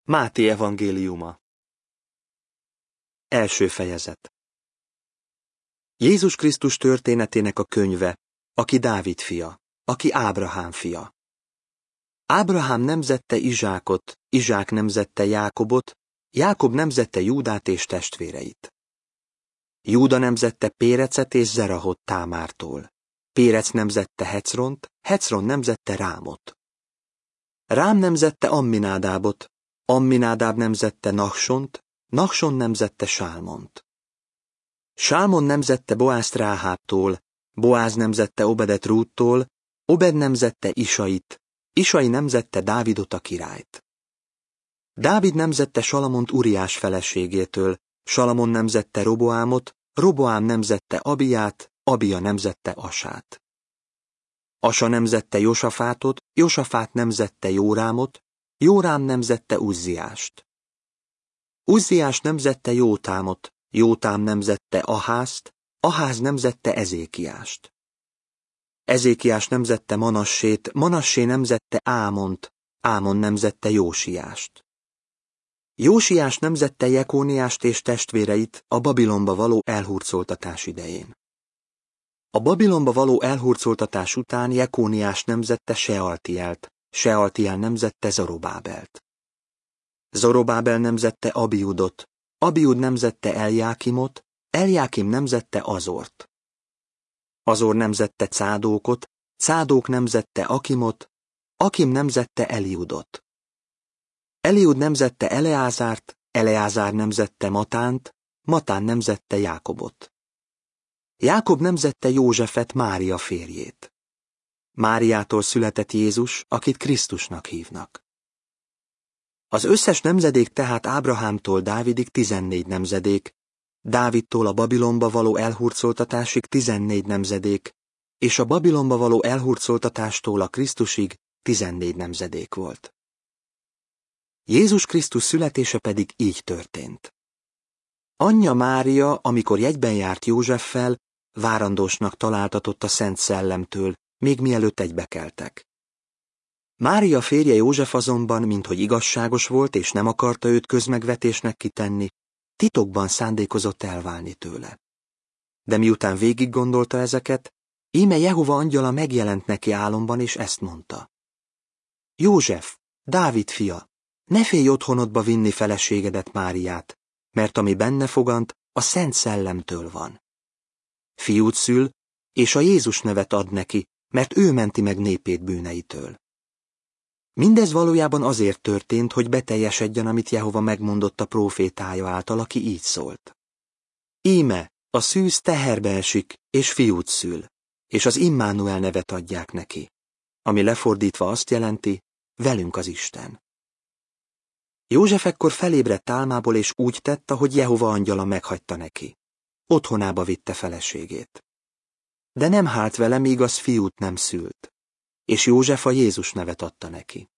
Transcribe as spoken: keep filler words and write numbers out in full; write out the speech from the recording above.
Máté evangéliuma. Első fejezet. Jézus Krisztus történetének a könyve, aki Dávid fia, aki Ábrahám fia. Ábrahám nemzette Izsákot, Izsák nemzette Jákobot, Jákob nemzette Júdát és testvéreit. Júda nemzette Pérecet és Zerahot Támártól. Pérec nemzette Hecront, Hecron nemzette Rámot. Rám nemzette Amminádábot, Amminádáb nemzette Nahsont, Nahson nemzette Sálmont. Sálmon nemzette Boázt Ráhábtól, Boáz nemzette Obedet Rúttól, Obed nemzette Isait, Isai nemzette Dávidot a királyt. Dávid nemzette Salamont Uriás feleségétől, Salamon nemzette Roboámot, Roboám nemzette Abiját, Abija nemzette Asát. Asa nemzette Josafátot, Josafát nemzette Jórámot, Jórám nemzette Uzziást. Uzziás nemzette Jótámot, Jótám nemzette Aházt, Aház nemzette Ezékiást. Ezékiás nemzette Manassét, Manassé nemzette Ámont, Ámon nemzette Jósiást. Jósiás nemzette Jekóniást és testvéreit a Babilonba való elhurcoltatás idején. A Babilonba való elhurcoltatás után Jekóniás nemzette Sealtielt, Sealtiel nemzette Zorobábelt. Zorobábel nemzette Abiudot, Abiud nemzette Eljákimot, Eljákim nemzette Azort. Azor nemzette Cádókot, Cádók nemzette Akimot, Akim nemzette Eliudot. Eliud nemzette Eleázárt, Eleázár nemzette Matánt, Matán nemzette Jákobot. Jákob nemzette Józsefet, Mária férjét. Máriától született Jézus, akit Krisztusnak hívnak. Az összes nemzedék tehát Ábrahámtól Dávidig tizennégy nemzedék, Dávidtól a Babilonba való elhurcoltatásig tizennégy nemzedék, és a Babilonba való elhurcoltatástól a Krisztusig tizennégy nemzedék volt. Jézus Krisztus születése pedig így történt. Anyja Mária, amikor jegyben járt Józseffel, várandósnak találtatott a Szent Szellemtől, még mielőtt egybekeltek. Mária férje József azonban, minthogy igazságos volt és nem akarta őt közmegvetésnek kitenni, titokban szándékozott elválni tőle. De miután végig gondolta ezeket, íme Jehova angyala megjelent neki álomban, és ezt mondta. József, Dávid fia, ne félj otthonodba vinni feleségedet Máriát, mert ami benne fogant, a Szent Szellemtől van. Fiút szül, és a Jézus nevet ad neki, mert ő menti meg népét bűneitől. Mindez valójában azért történt, hogy beteljesedjen, amit Jehova megmondott a prófétája által, aki így szólt. Íme, a szűz teherbe esik, és fiút szül, és az Immánuel nevet adják neki, ami lefordítva azt jelenti, velünk az Isten. József ekkor felébredt álmából, és úgy tett, ahogy Jehova angyala meghagyta neki. Otthonába vitte feleségét. De nem hált vele, míg az fiút nem szült, és József a Jézus nevet adta neki.